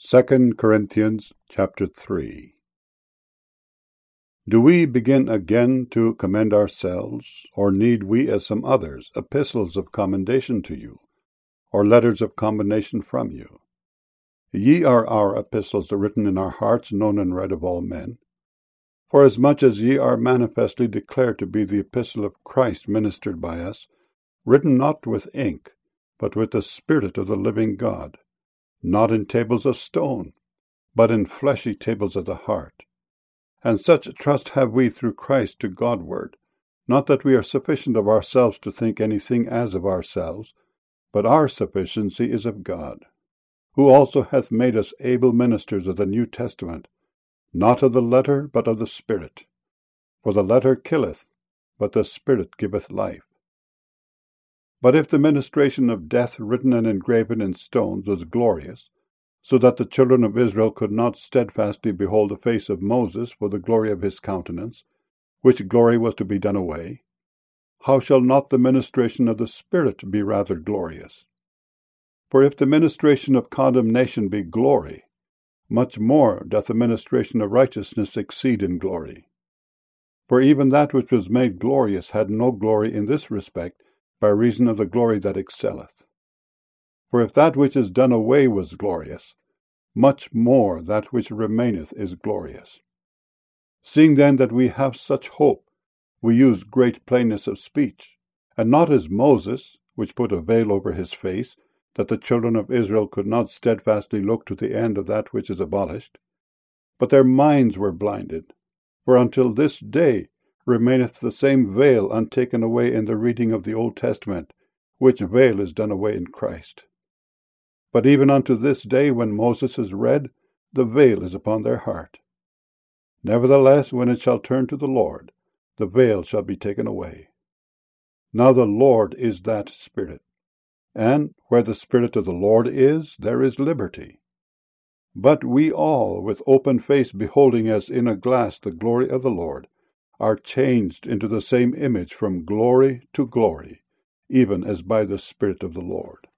2 Corinthians chapter 3. Do we begin again to commend ourselves, or need we, as some others, epistles of commendation to you, or letters of commendation from you? Ye are our epistles written in our hearts, known and read of all men. Forasmuch as ye are manifestly declared to be the epistle of Christ ministered by us, written not with ink, but with the Spirit of the living God, not in tables of stone, but in fleshy tables of the heart. And such trust have we through Christ to Godward, not that we are sufficient of ourselves to think anything as of ourselves, but our sufficiency is of God, who also hath made us able ministers of the New Testament, not of the letter, but of the Spirit. For the letter killeth, but the Spirit giveth life. But if the ministration of death written and engraven in stones was glorious, so that the children of Israel could not steadfastly behold the face of Moses for the glory of his countenance, which glory was to be done away, how shall not the ministration of the Spirit be rather glorious? For if the ministration of condemnation be glory, much more doth the ministration of righteousness exceed in glory. For even that which was made glorious had no glory in this respect, by reason of the glory that excelleth. For if that which is done away was glorious, much more that which remaineth is glorious. Seeing then that we have such hope, we use great plainness of speech, and not as Moses, which put a veil over his face, that the children of Israel could not steadfastly look to the end of that which is abolished. But their minds were blinded, for until this day remaineth the same veil untaken away in the reading of the Old Testament, which veil is done away in Christ. But even unto this day, when Moses is read, the veil is upon their heart. Nevertheless, when it shall turn to the Lord, the veil shall be taken away. Now the Lord is that Spirit, and where the Spirit of the Lord is, there is liberty. But we all, with open face beholding as in a glass the glory of the Lord, are changed into the same image from glory to glory, even as by the Spirit of the Lord.